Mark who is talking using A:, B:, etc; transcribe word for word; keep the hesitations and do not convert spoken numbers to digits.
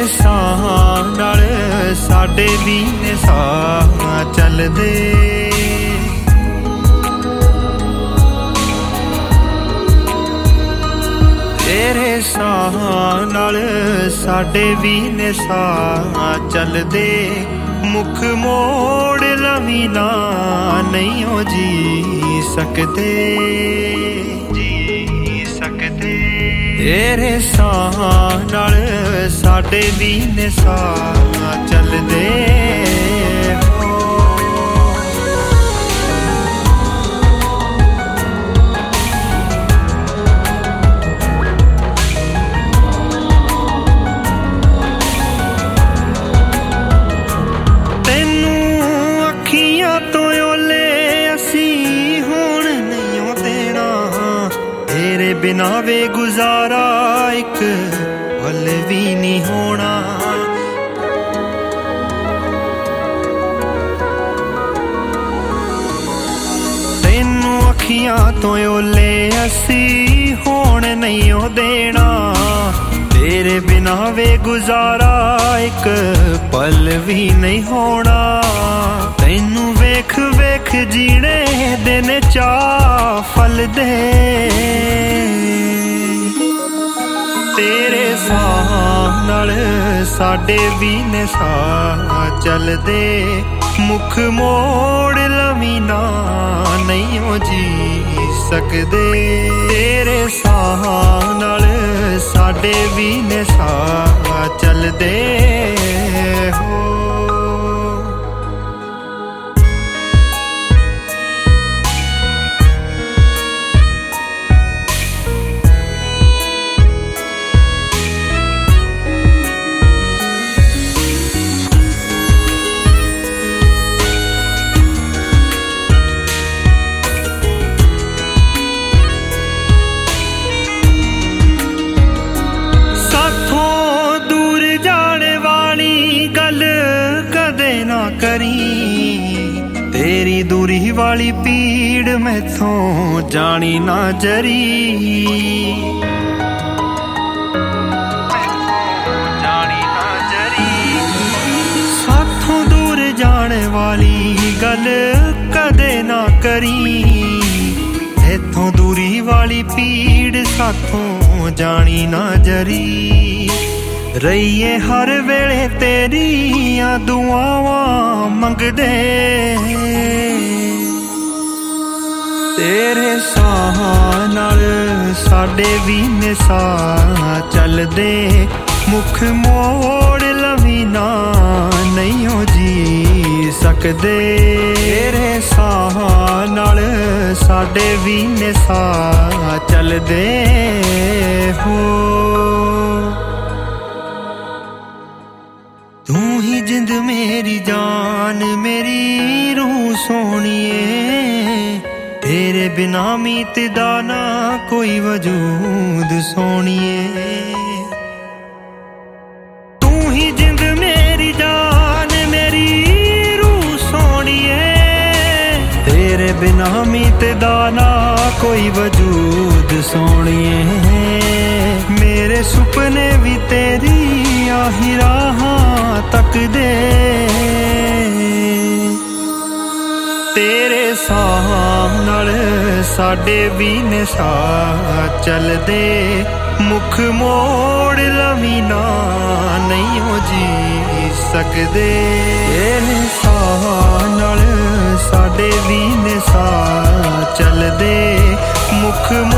A: ਸਾਹ ਨਾਲ ਸਾਡੇ ਵੀ ਨੇ ਸਾਹ ਚੱਲਦੇ ਤੇਰੇ ਸਾਹ ਨਾਲ ਸਾਡੇ ਵੀ ਨੇ ਸਾਹ ਚੱਲਦੇ ਮੁਖ ਮੋੜ ਲਵੀ ਨਾ ਨਹੀਂ ਹੋ ਜੀ ਸਕਦੇ ਜੀ ਸਕਦੇ ਤੇਰੇ ਸਾਹ ਨਾਲ ਸਾਡੇ ਵੀ ਨੇ ਸਾਹ ਚੱਲਦੇ बिना वे गुजारा एक पल भी नहीं होना तेनू अखियां तो ओले असी होण नहीं हो देना तेरे बिना वे गुजारा एक पल भी नहीं होना तेनू वेख वेख जीने दिन चा फल दे तेरे साह नाल साडे भी ने साह चलदे मुख मोड़ लवी ना नहीं हो जी सकदे तेरे साह नाल साडे भी ने साह चलदे हो तेरी दूरी वाली पीड़ मैथों जानी ना जरी जानी ना जरी साथों दूर जाने वाली गल कदे ना करी इथों दूरी वाली पीड़ साथों जानी ना जरी रहीए हर वेले तेरियां दुआवां मंगदे तेरे साह नाल साडे भी ने साह चलदे मुख मोड़ लवी ना नहीं हो जी सकदे तेरे साह नाल साडे भी ने साह चलदे हो तू ही जिंद मेरी जान मेरी रूह सोनिए तेरे बिना मीत दाना कोई वजूद सोनिए तू ही जिंद मेरी जान मेरी रूह सोनिए तेरे बिना मीत दाना कोई वजूद सोनिए मेरे सुपने भी तेरी आही राहां तक दे तेरे साह नाल साडे भी ने साह चलदे मुख मोड़ लवी ना नहीं हो जी सकदे तेरे साह नाल साडे भी ने साह चलदे मुख